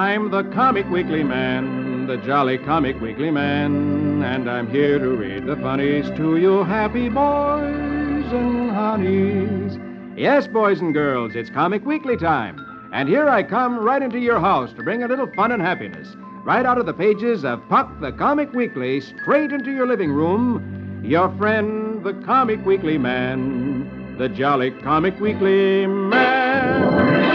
I'm the Comic Weekly Man, the jolly Comic Weekly Man, and I'm here to read the funnies to you happy boys and honeys. Yes, boys and girls, it's Comic Weekly time, and here I come right into your house to bring a little fun and happiness. Right out of the pages of Puck the Comic Weekly, straight into your living room, your friend, the Comic Weekly Man, the jolly Comic Weekly Man.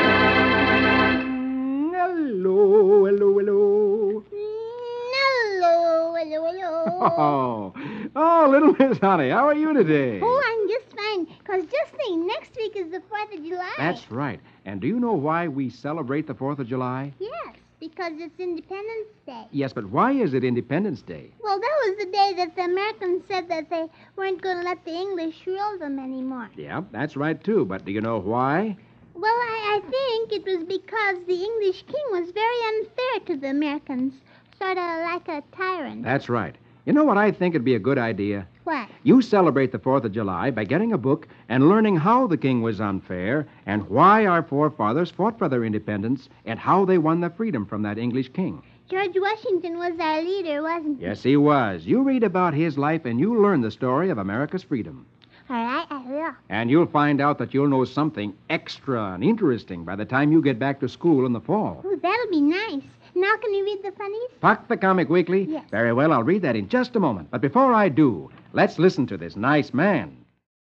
Hello, hello, hello. Hello, hello, hello. Oh, little Miss Honey, how are you today? Oh, I'm just fine. Because just think, next week is the 4th of July. That's right. And do you know why we celebrate the 4th of July? Yes, because it's Independence Day. Yes, but why is it Independence Day? Well, that was the day that the Americans said that they weren't going to let the English rule them anymore. Yeah, that's right, too. But do you know why? Well, I think it was because the English king was very unfair to the Americans, sort of like a tyrant. That's right. You know what I think would be a good idea? What? You celebrate the 4th of July by getting a book and learning how the king was unfair and why our forefathers fought for their independence and how they won their freedom from that English king. George Washington was our leader, wasn't he? Yes, he was. You read about his life and you learn the story of America's freedom. All right, I will. And you'll find out that you'll know something extra and interesting by the time you get back to school in the fall. Oh, that'll be nice. Now can you read the funnies? Puck the Comic Weekly? Yes. Very well, I'll read that in just a moment. But before I do, let's listen to this nice man.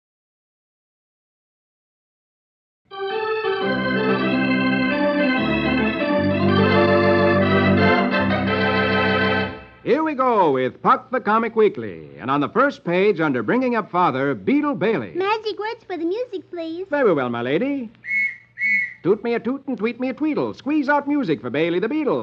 Here we go with Puck the Comic Weekly. And on the first page, under Bringing Up Father, Beetle Bailey. Magic words for the music, please. Very well, my lady. Toot me a toot and tweet me a tweedle. Squeeze out music for Bailey the Beetle.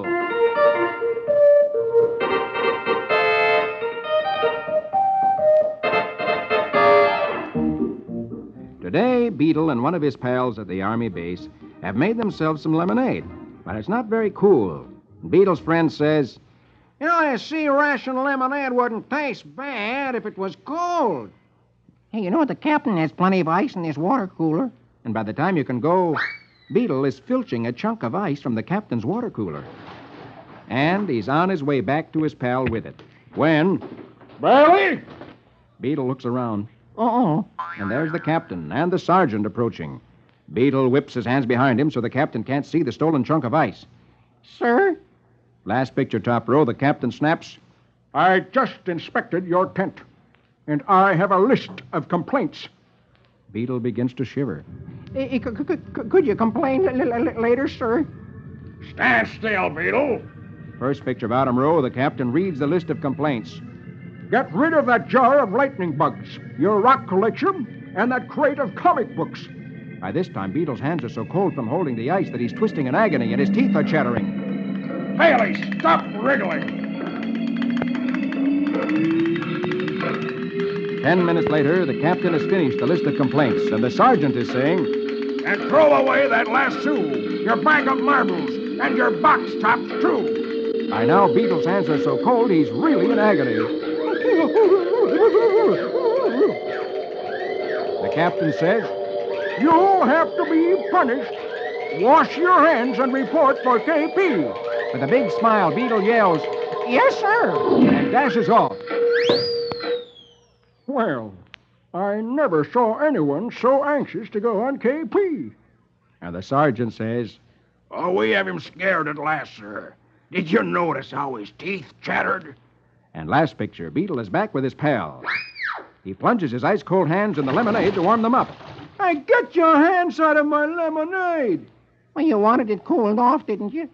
Today, Beetle and one of his pals at the Army base have made themselves some lemonade, but it's not very cool. Beetle's friend says, "You know, you see, ration lemonade wouldn't taste bad if it was cold." Hey, you know what? The captain has plenty of ice in his water cooler. And by the time you can go, Beetle is filching a chunk of ice from the captain's water cooler. And he's on his way back to his pal with it. When... Bailey! Beetle looks around. Uh-oh. And there's the captain and the sergeant approaching. Beetle whips his hands behind him so the captain can't see the stolen chunk of ice. Sir? Last picture, top row, the captain snaps, "I just inspected your tent, and I have a list of complaints." Beetle begins to shiver. Could you complain later, sir? Stand still, Beetle. First picture, bottom row, the captain reads the list of complaints. "Get rid of that jar of lightning bugs, your rock collection, and that crate of comic books." By this time, Beetle's hands are so cold from holding the ice that he's twisting in agony and his teeth are chattering. Bailey, stop wriggling. 10 minutes later, the captain has finished the list of complaints, and the sergeant is saying, And throw away that lasso, your bag of marbles, and your box tops, too. By now, Beetle's hands are so cold he's really in agony. The captain says, "You'll have to be punished. Wash your hands and report for KP." With a big smile, Beetle yells, Yes, sir. and dashes off. "Well, I never saw anyone so anxious to go on KP." And the sergeant says, Oh, we have him scared at last, sir. Did you notice how his teeth chattered? and last picture, Beetle is back with his pal. He plunges his ice-cold hands in the lemonade to warm them up. "Hey, get your hands out of my lemonade!" Well, you wanted it cooled off, didn't you?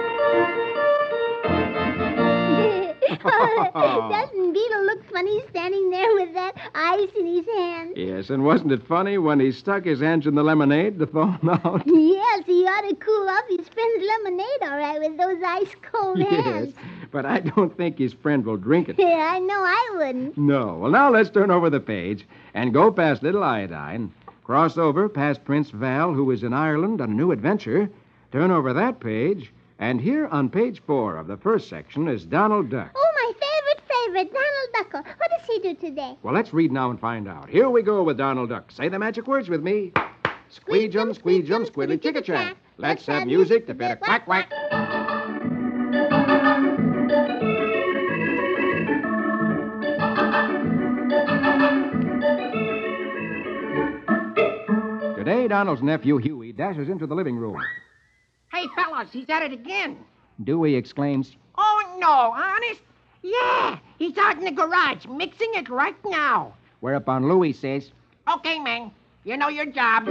Doesn't Beetle look funny standing there with that ice in his hand? Yes, and wasn't it funny when he stuck his hands in the lemonade to thaw them out? Yes, he ought to cool off his friend's lemonade all right with those ice-cold hands. But I don't think his friend will drink it. Yeah, I know I wouldn't. No. Well, now let's turn over the page and go past Little Iodine, cross over past Prince Val, who is in Ireland on a new adventure, turn over that page, and here on page 4 of the first section is Donald Duck. Oh, my favorite, Donald Duckle. What does he do today? Well, let's read now and find out. Here we go with Donald Duck. Say the magic words with me. Squeejum, squeejum, squiddly chicka-chack. Let's have music to fit a quack-quack. Today, Donald's nephew, Huey, dashes into the living room. Hey, fellas, he's at it again. Dewey exclaims, Oh, no, honest? Yeah, he's out in the garage, mixing it right now. whereupon Louie says, Okay, man, you know your jobs.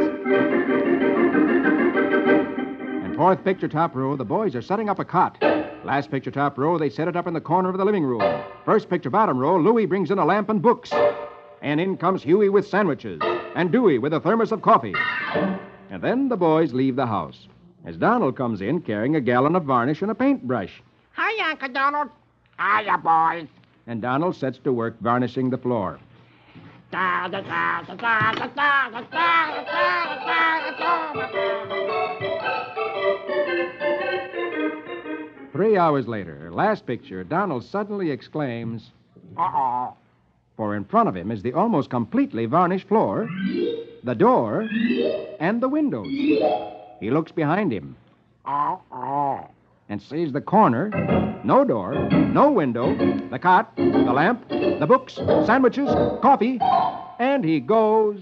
In fourth picture top row, the boys are setting up a cot. Last picture top row, they set it up in the corner of the living room. First picture bottom row, Louie brings in a lamp and books. And in comes Huey with sandwiches, and Dewey with a thermos of coffee. And then the boys leave the house, as Donald comes in carrying a gallon of varnish and a paintbrush. Hi, Uncle Donald. Hiya, boys. And Donald sets to work varnishing the floor. 3 hours later, last picture, Donald suddenly exclaims, Uh-oh. for in front of him is the almost completely varnished floor, the door, and the windows. He looks behind him Uh-oh. and sees the corner, no door, no window, the cot, the lamp, the books, sandwiches, coffee, and he goes...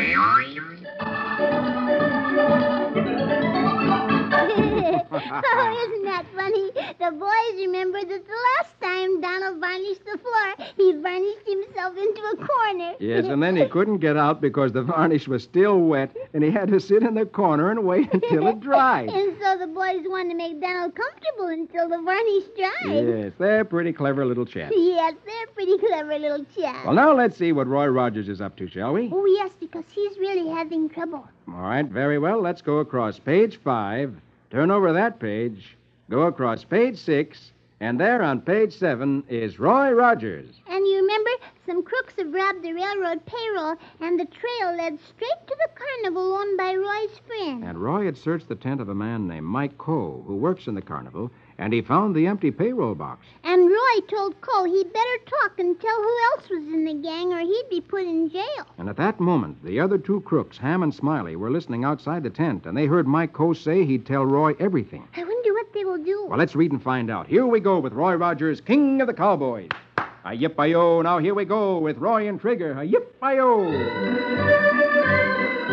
Oh, isn't that funny? The boys remember that the last time Donald varnished the floor, he varnished himself into a corner. Yes, and then he couldn't get out because the varnish was still wet, and he had to sit in the corner and wait until it dried. And so the boys wanted to make Donald comfortable until the varnish dried. Yes, they're pretty clever little chaps. Yes, they're pretty clever little chaps. Well, now let's see what Roy Rogers is up to, shall we? Oh, yes, because he's really having trouble. All right, very well. Let's go across page 5, turn over that page, go across page 6, and there on page 7 is Roy Rogers. And you remember, some crooks have robbed the railroad payroll, and the trail led straight to the carnival owned by Roy's friend. And Roy had searched the tent of a man named Mike Coe, who works in the carnival, and he found the empty payroll box. And Roy told Cole he'd better talk and tell who else was in the gang, or he'd be put in jail. And at that moment, the other two crooks, Ham and Smiley, were listening outside the tent, and they heard Mike Coe say he'd tell Roy everything. I wonder what they will do. Well, let's read and find out. Here we go with Roy Rogers, King of the Cowboys. A-yip-I-yo, now here we go with Roy and Trigger. A-yip-I-yo.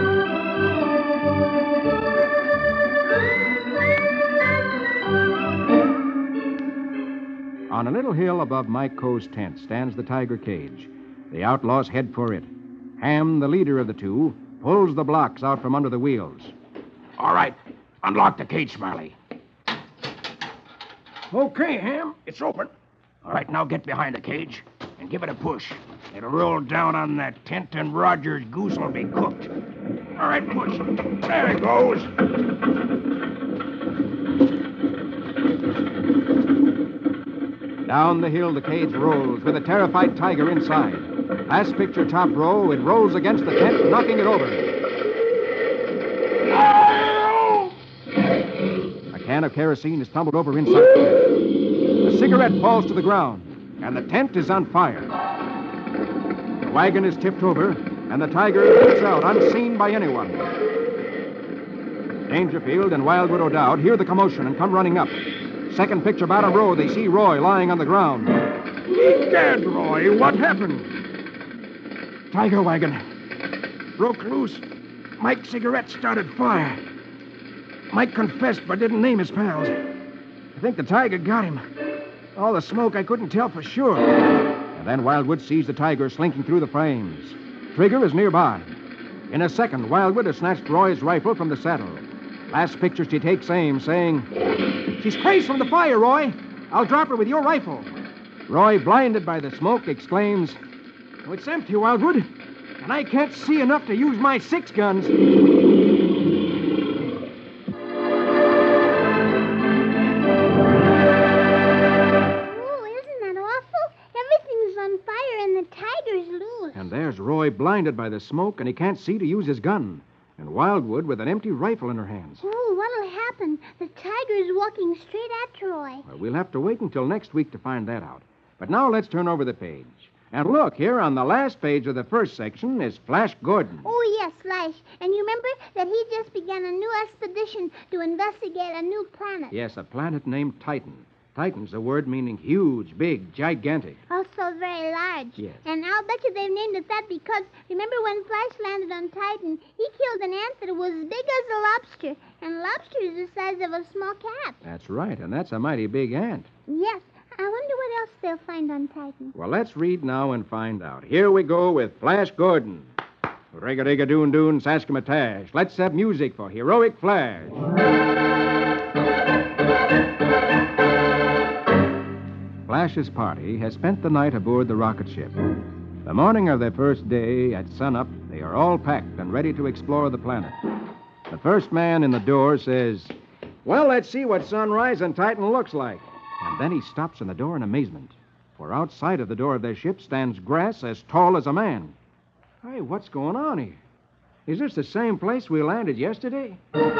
On a little hill above Mike Coe's tent stands the tiger cage. The outlaws head for it. Ham, the leader of the two, pulls the blocks out from under the wheels. All right. Unlock the cage, Smiley. Okay, Ham. It's open. All right, now get behind the cage and give it a push. It'll roll down on that tent, and Roger's goose will be cooked. All right, push. There it goes. Down the hill the cage rolls with a terrified tiger inside. Last picture top row, it rolls against the tent, knocking it over. A can of kerosene is tumbled over inside the tent. A cigarette falls to the ground, and the tent is on fire. The wagon is tipped over, and the tiger leaps out unseen by anyone. Dangerfield and Wildwood O'Dowd hear the commotion and come running up. Second picture bottom row, they see Roy lying on the ground. He's dead, Roy. What happened? Tiger wagon. Broke loose. Mike's cigarette started fire. Mike confessed but didn't name his pals. I think the tiger got him. All the smoke, I couldn't tell for sure. And then Wildwood sees the tiger slinking through the flames. Trigger is nearby. In a second, Wildwood has snatched Roy's rifle from the saddle. Last picture, she takes aim, saying, "She's crazed from the fire, Roy. I'll drop her with your rifle." Roy, blinded by the smoke, exclaims, "Oh, it's empty, Wildwood, and I can't see enough to use my 6 guns." And there's Roy blinded by the smoke, and he can't see to use his gun. And Wildwood with an empty rifle in her hands. Oh, what'll happen? The tiger's walking straight at Roy. Well, we'll have to wait until next week to find that out. But now let's turn over the page. And look, here on the last page of the first section is Flash Gordon. Oh, yes, Flash. And you remember that he just began a new expedition to investigate a new planet. Yes, a planet named Titan. Titan's a word meaning huge, big, gigantic. Also very large. Yes. And I'll bet you they've named it that because remember when Flash landed on Titan, he killed an ant that was as big as a lobster. And lobster is the size of a small cat. That's right, and that's a mighty big ant. Yes. I wonder what else they'll find on Titan. Well, let's read now and find out. Here we go with Flash Gordon. Rig-a-dig-a-doon-doon, Saskimatash. Let's have music for Heroic Flash. Flash's party has spent the night aboard the rocket ship. The morning of their first day, at sunup, they are all packed and ready to explore the planet. The first man in the door says, "Well, let's see what sunrise on Titan looks like." And then he stops in the door in amazement. For outside of the door of their ship stands grass as tall as a man. Hey, what's going on here? Is this the same place we landed yesterday?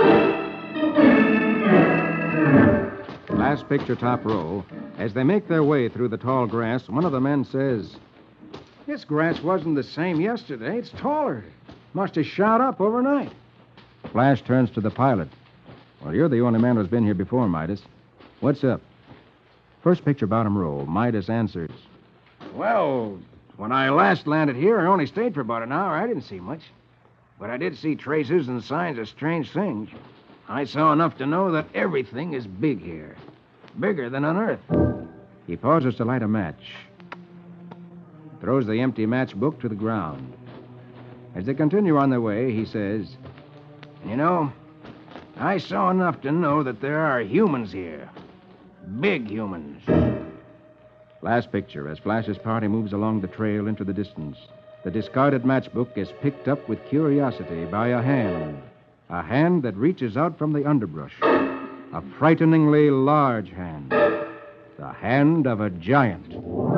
Last picture, top row. As they make their way through the tall grass, one of the men says, "This grass wasn't the same yesterday. It's taller. Must have shot up overnight." Flash turns to the pilot. "Well, you're the only man who's been here before, Midas. What's up?" First picture, bottom row. Midas answers, "Well, when I last landed here, I only stayed for about an hour. I didn't see much. But I did see traces and signs of strange things. I saw enough to know that everything is big here. Bigger than on Earth." He pauses to light a match. Throws the empty matchbook to the ground. As they continue on their way, he says, "You know, I saw enough to know that there are humans here. Big humans." Last picture, as Flash's party moves along the trail into the distance. The discarded matchbook is picked up with curiosity by a hand. A hand that reaches out from the underbrush. A frighteningly large hand. The hand of a giant. Ooh,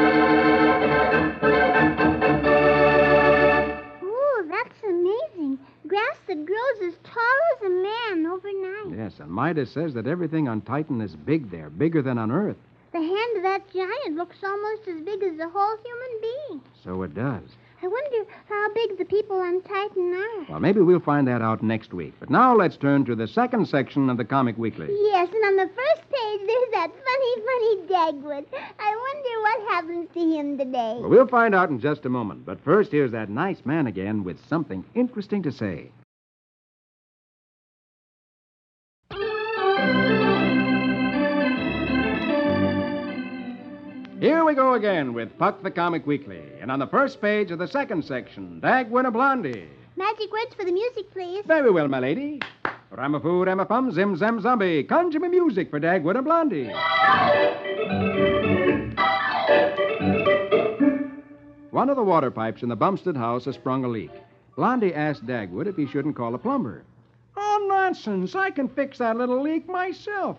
that's amazing. Grass that grows as tall as a man overnight. Yes, and Midas says that everything on Titan is big there, bigger than on Earth. The hand of that giant looks almost as big as a whole human being. So it does. I wonder how big the people on Titan are. Well, maybe we'll find that out next week. But now let's turn to the second section of the Comic Weekly. Yes, and on the first page, there's that funny Dagwood. I wonder what happens to him today. Well, we'll find out in just a moment. But first, here's that nice man again with something interesting to say. Here we go again with Puck the Comic Weekly. And on the first page of the second section, Dagwood and Blondie. Magic words for the music, please. Very well, my lady. Ramafoo, Ramafum, Zim Zam Zombie. Conjure me music for Dagwood and Blondie. One of the water pipes in the Bumstead house has sprung a leak. Blondie asked Dagwood if he shouldn't call a plumber. "Oh, nonsense. I can fix that little leak myself."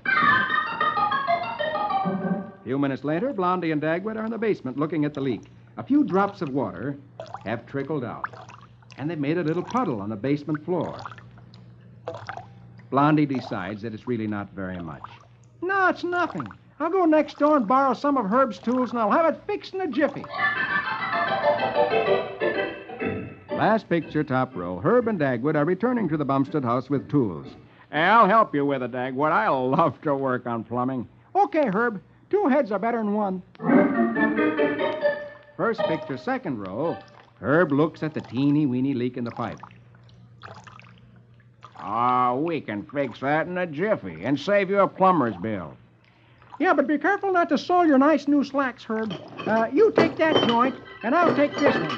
A few minutes later, Blondie and Dagwood are in the basement looking at the leak. A few drops of water have trickled out, and they've made a little puddle on the basement floor. Blondie decides that it's really not very much. "No, it's nothing. I'll go next door and borrow some of Herb's tools, and I'll have it fixed in a jiffy." Last picture, top row. Herb and Dagwood are returning to the Bumstead house with tools. "Hey, I'll help you with it, Dagwood. I love to work on plumbing." "Okay, Herb. 2 heads are better than 1. First picture, second row. Herb looks at the teeny-weeny leak in the pipe. We can fix that in a jiffy and save you a plumber's bill." Yeah, but be careful not to soil your nice new slacks, Herb. You take that joint, and I'll take this one.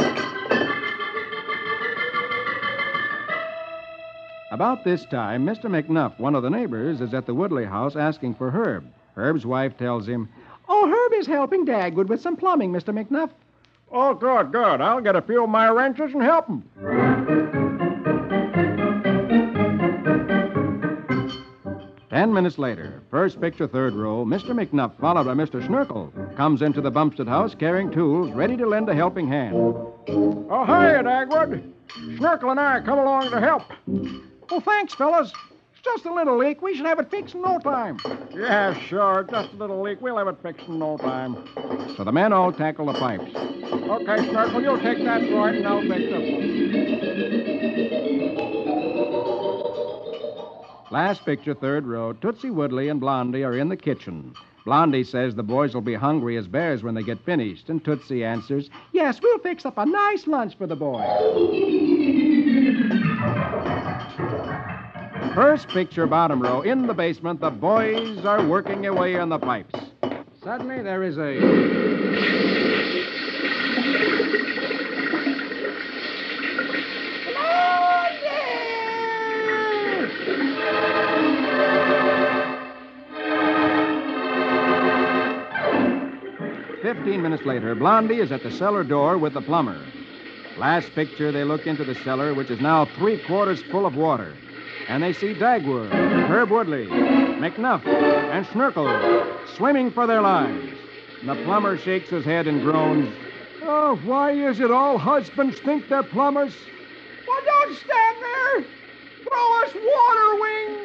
About this time, Mr. McNuff, one of the neighbors, is at the Woodley house asking for Herb. Herb's wife tells him, Oh, Herb is helping Dagwood with some plumbing, Mr. McNuff. "Oh, good. I'll get a few of my wrenches and help him." 10 minutes later, first picture, third row, Mr. McNuff, followed by Mr. Schnurkel, comes into the Bumstead house carrying tools, ready to lend a helping hand. "Oh, hiya, Dagwood. Schnurkel and I come along to help." Oh, thanks, fellas. It's just a little leak. We should have it fixed in no time. "Yeah, sure. Just a little leak. We'll have it fixed in no time." So the men all tackle the pipes. Okay, Schnurkel, you'll take that joint and I'll fix it. Last picture, third row. Tootsie Woodley and Blondie are in the kitchen. Blondie says the boys will be hungry as bears when they get finished, and Tootsie answers, Yes, we'll fix up a nice lunch for the boys. First picture, bottom row. In the basement, the boys are working away on the pipes. Suddenly, there is a... 15 minutes later, Blondie is at the cellar door with the plumber. Last picture, they look into the cellar, which is now 3/4 full of water. And they see Dagwood, Herb Woodley, McNuff, and Snurkle swimming for their lives. And the plumber shakes his head and groans, Oh, why is it all husbands think they're plumbers? Well, don't stand there. Throw us water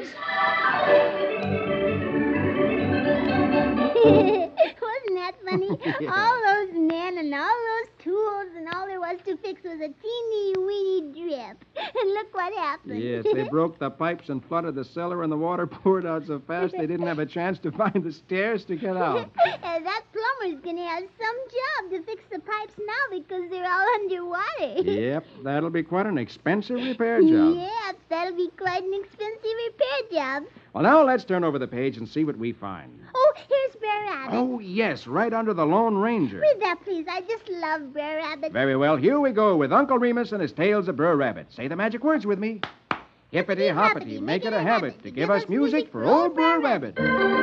wings. Wasn't that funny? All those men and all those tools and all there was to fix was a teeny-weeny drip. And look what happened. Yes, they broke the pipes and flooded the cellar, and the water poured out so fast they didn't have a chance to find the stairs to get out. That plumber's going to have some job to fix the pipes now because they're all underwater. Yep, that'll be quite an expensive repair job. Yep, that'll be quite an expensive repair job. Well, now let's turn over the page and see what we find. Oh, here's Brer Rabbit. Oh, yes, right under the Lone Ranger. Read that, please. I just love Brer Rabbit. Very well, here we go with Uncle Remus and his tales of Brer Rabbit. Say the magic words with me. Hippity-hoppity, make it a habit to give us music for old Brer Rabbit.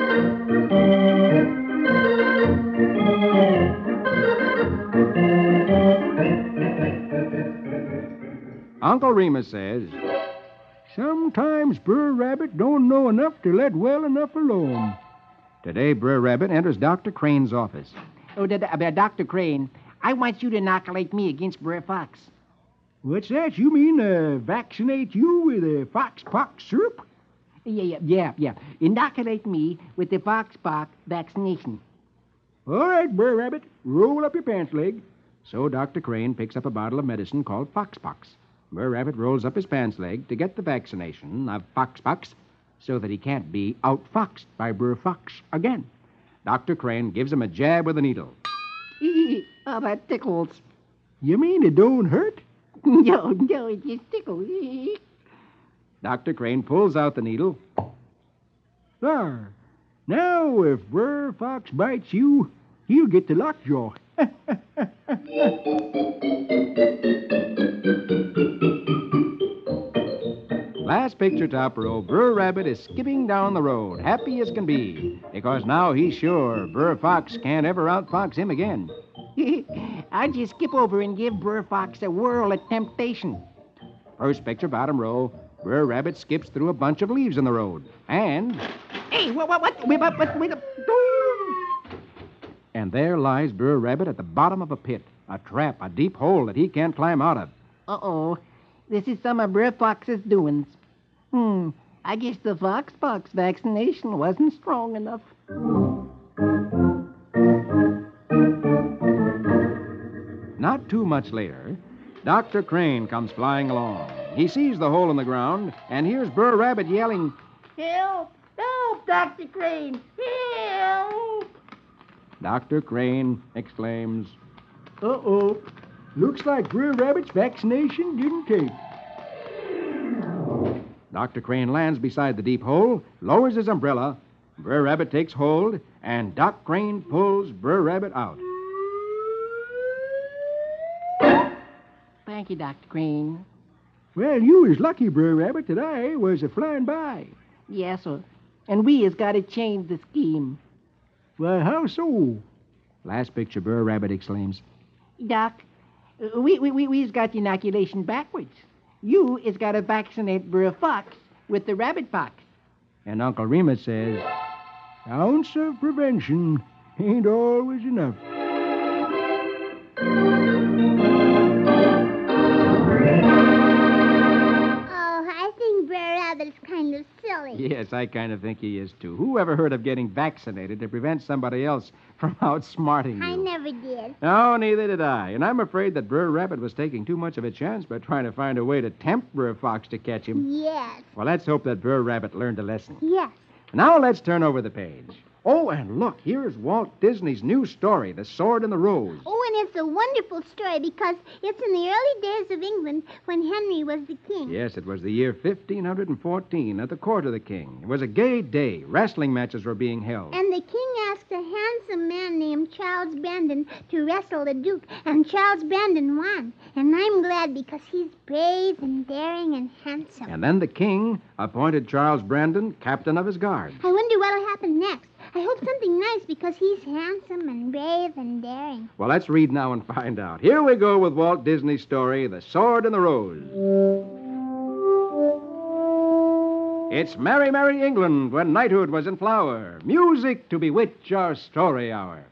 Uncle Remus says, Sometimes Brer Rabbit don't know enough to let well enough alone. Today, Brer Rabbit enters Dr. Crane's office. Oh, Dr. Crane, I want you to inoculate me against Brer Fox. What's that? You mean vaccinate you with a foxpox syrup? Yeah. Inoculate me with the Foxpox vaccination. All right, Brer Rabbit. Roll up your pants leg. So Dr. Crane picks up a bottle of medicine called Foxpox. Brer Rabbit rolls up his pants leg to get the vaccination of Foxpox so that he can't be outfoxed by Brer Fox again. Dr. Crane gives him a jab with a needle. Oh, that tickles. You mean it don't hurt? No, it just tickles. Dr. Crane pulls out the needle. There. Now, if Brer Fox bites you, he'll get the lockjaw. Last picture, top row, Brer Rabbit is skipping down the road, happy as can be, because now he's sure Brer Fox can't ever outfox him again. I'll just skip over and give Brer Fox a whirl at temptation. First picture, bottom row, Brer Rabbit skips through a bunch of leaves in the road, and... Hey, what? Wait up. And there lies Brer Rabbit at the bottom of a pit, a trap, a deep hole that he can't climb out of. Uh-oh. This is some of Brer Fox's doings. I guess the Foxpox vaccination wasn't strong enough. Not too much later, Dr. Crane comes flying along. He sees the hole in the ground and hears Brer Rabbit yelling, Help! Help, Dr. Crane! Help! Dr. Crane exclaims, Uh-oh. Looks like Brer Rabbit's vaccination didn't take. Dr. Crane lands beside the deep hole, lowers his umbrella. Brer Rabbit takes hold, and Doc Crane pulls Brer Rabbit out. Thank you, Dr. Crane. Well, you was lucky, Brer Rabbit, that I was a-flying by. Yes, sir. And we has got to change the scheme. Why, how so? Last picture, Brer Rabbit exclaims, Doc, we's got the inoculation backwards. You is got to vaccinate Brer Fox with the rabbit pox. and Uncle Remus says, Ounce of prevention ain't always enough. Oh, I think think Brer Rabbit's kind of silly. Yes, I kind of think he is, too. Who ever heard of getting vaccinated to prevent somebody else from outsmarting you? I never did. No, neither did I. And I'm afraid that Brer Rabbit was taking too much of a chance by trying to find a way to tempt Brer Fox to catch him. Yes. Well, let's hope that Brer Rabbit learned a lesson. Yes. Now let's turn over the page. Oh, and look, here's Walt Disney's new story, The Sword and the Rose. Oh, and it's a wonderful story because it's in the early days of England when Henry was the king. Yes, it was the year 1514 at the court of the king. It was a gay day. Wrestling matches were being held. And the king asked a handsome man named Charles Brandon to wrestle the Duke, and Charles Brandon won. And I'm glad because he's brave and daring and handsome. And then the king appointed Charles Brandon captain of his guard. I wonder what'll happen next. I hope something nice because he's handsome and brave and daring. Well, let's read now and find out. Here we go with Walt Disney's story, The Sword and the Rose. It's merry, merry England when knighthood was in flower. Music to bewitch our story hour.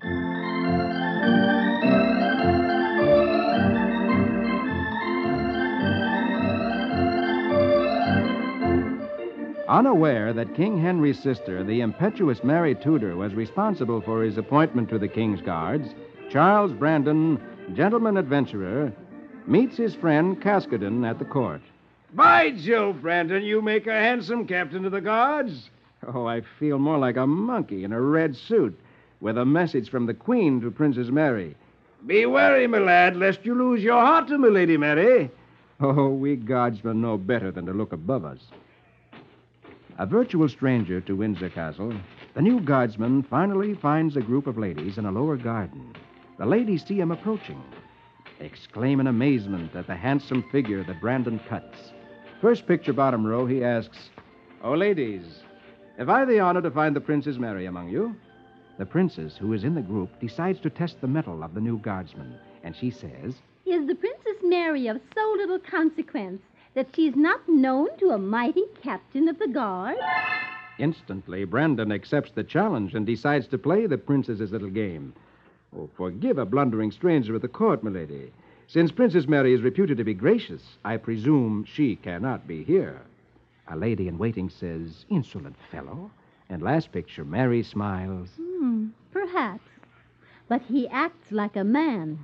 Unaware that King Henry's sister, the impetuous Mary Tudor, was responsible for his appointment to the king's guards, Charles Brandon, gentleman adventurer, meets his friend Caskoden at the court. By Jove, Brandon, you make a handsome captain of the guards. Oh, I feel more like a monkey in a red suit, with a message from the Queen to Princess Mary. Be wary, my lad, lest you lose your heart to my Lady Mary. Oh, we guardsmen know better than to look above us. A virtual stranger to Windsor Castle, the new guardsman finally finds a group of ladies in a lower garden. The ladies see him approaching, exclaim in amazement at the handsome figure that Brandon cuts. First picture, bottom row, he asks, "Oh, ladies, have I the honor to find the Princess Mary among you?" The princess, who is in the group, decides to test the mettle of the new guardsman, and she says, "Is the Princess Mary of so little consequence that she's not known to a mighty captain of the guard?" Instantly, Brandon accepts the challenge and decides to play the princess's little game. Oh, forgive a blundering stranger at the court, milady. Since Princess Mary is reputed to be gracious, I presume she cannot be here. A lady in waiting says, "Insolent fellow." And last picture, Mary smiles. Perhaps. But he acts like a man.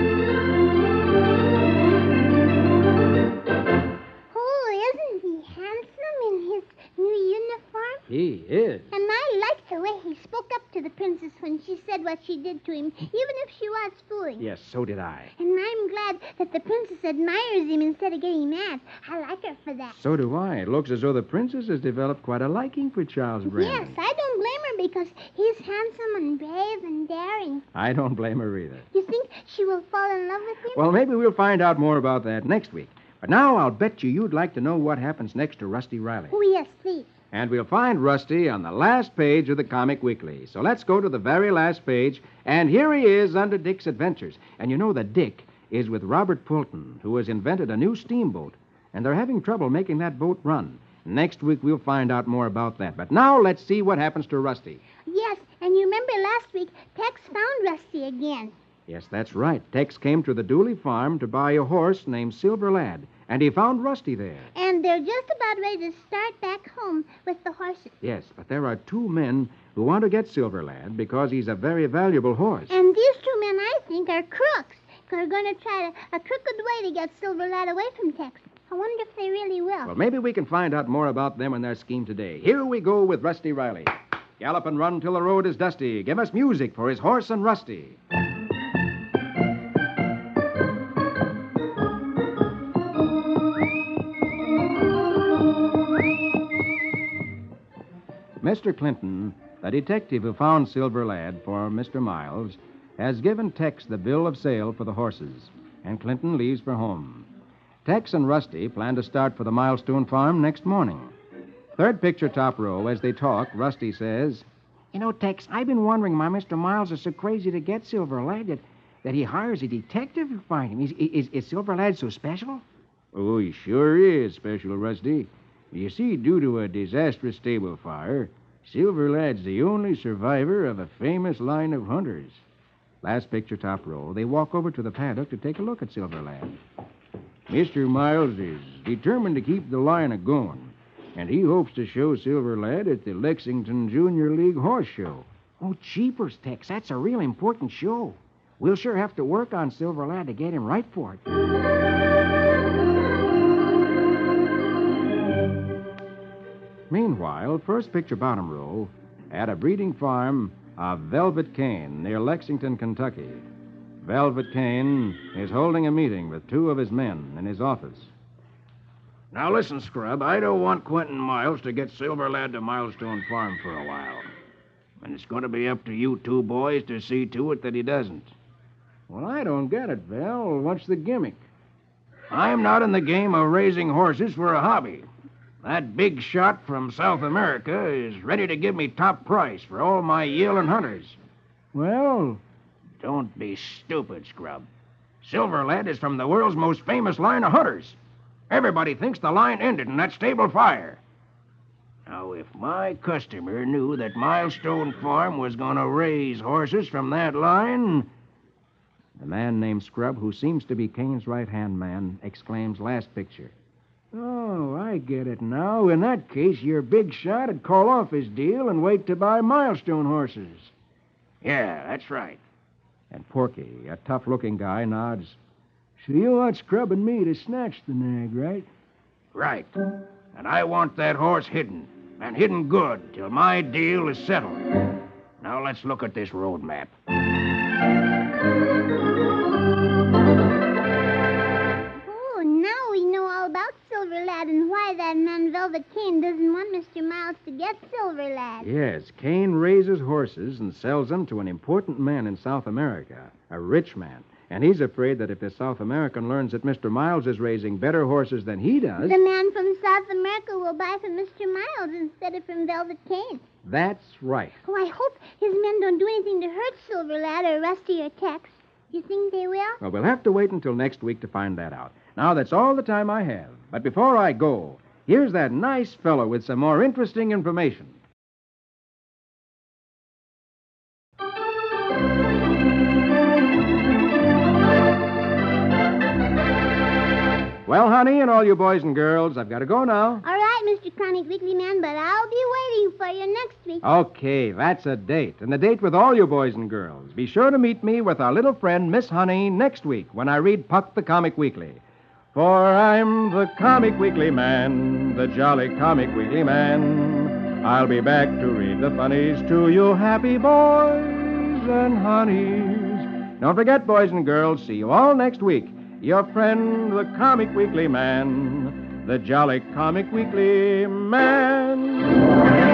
Oh, isn't he handsome in his new uniform? He is. And I liked the way he spoke up to the princess when she said what she did to him, even if she was fooling. Yes, so did I. And I'm glad that the princess admires him instead of getting mad. I like her for that. So do I. It looks as though the princess has developed quite a liking for Charles Brandon. Yes, I don't blame her because he's handsome and brave and daring. I don't blame her either. You think she will fall in love with him? Well, maybe we'll find out more about that next week. But now I'll bet you'd like to know what happens next to Rusty Riley. Oh, yes, please. And we'll find Rusty on the last page of the Comic Weekly. So let's go to the very last page. And here he is under Dick's adventures. And you know that Dick is with Robert Fulton, who has invented a new steamboat. And they're having trouble making that boat run. Next week, we'll find out more about that. But now let's see what happens to Rusty. Yes, and you remember last week, Tex found Rusty again. Yes, that's right. Tex came to the Dooley farm to buy a horse named Silver Lad. And he found Rusty there. And they're just about ready to start back home with the horses. Yes, but there are two men who want to get Silver Lad because he's a very valuable horse. And these two men, I think, are crooks. They're going to try a crooked way to get Silver Lad away from Tex. I wonder if they really will. Well, maybe we can find out more about them and their scheme today. Here we go with Rusty Riley. Gallop and run till the road is dusty. Give us music for his horse and Rusty. Mr. Clinton, the detective who found Silver Lad for Mr. Miles, has given Tex the bill of sale for the horses, and Clinton leaves for home. Tex and Rusty plan to start for the Milestone farm next morning. Third picture, top row. As they talk, Rusty says, You know, Tex, I've been wondering why Mr. Miles is so crazy to get Silver Lad that he hires a detective to find him. Is Silver Lad so special? "Oh, he sure is special, Rusty. You see, due to a disastrous stable fire, Silver Lad's the only survivor of a famous line of hunters." Last picture, top row. They walk over to the paddock to take a look at Silver Lad. "Mr. Miles is determined to keep the line a-going. and he hopes to show Silver Lad at the Lexington Junior League Horse Show. Oh, jeepers, Tex, that's a real important show. We'll sure have to work on Silver Lad to get him right for it. Meanwhile, first picture bottom row, at a breeding farm of Velvet Cane near Lexington, Kentucky. Velvet Cane is holding a meeting with two of his men in his office. Now listen, Scrub, I don't want Quentin Miles to get Silver Lad to Milestone Farm for a while. And it's going to be up to you two boys to see to it that he doesn't. Well, I don't get it, Vel. What's the gimmick? I'm not in the game of raising horses for a hobby. That big shot from South America is ready to give me top price for all my yearling hunters. Well, Don't be stupid, Scrub. Silver Lad is from the world's most famous line of hunters. Everybody thinks the line ended in that stable fire. Now, if my customer knew that Milestone Farm was going to raise horses from that line... the man named Scrub, who seems to be Kane's right-hand man, exclaims last picture. Oh, I get it now. In that case, your big shot would call off his deal and wait to buy Milestone horses. Yeah, that's right. And Porky, a tough-looking guy, nods. So you want Scrub and me to snatch the nag, right? Right. And I want that horse hidden, and hidden good, till my deal is settled. Now let's look at this road map. Oh, now we know all about Silver Lad and why that man Velvet Cane doesn't want Mr. Miles to get Silver Lad. Yes, Kane raises horses and sells them to an important man in South America, a rich man. And he's afraid that if the South American learns that Mr. Miles is raising better horses than he does... The man from South America will buy from Mr. Miles instead of from Velvet Cane. That's right. Oh, I hope his men don't do anything to hurt Silver Lad or Rusty or Tex. You think they will? Well, we'll have to wait until next week to find that out. Now, that's all the time I have. But before I go, here's that nice fellow with some more interesting information. Well, honey, and all you boys and girls, I've got to go now. All right, Mr. Chronic Weekly Man, but I'll be waiting for you next week. Okay, that's a date. And a date with all you boys and girls. Be sure to meet me with our little friend, Miss Honey, next week when I read Puck the Comic Weekly. For I'm the Comic Weekly Man, the jolly Comic Weekly Man. I'll be back to read the funnies to you happy boys and honeys. Don't forget, boys and girls, see you all next week. Your friend, the Comic Weekly Man, the jolly Comic Weekly Man.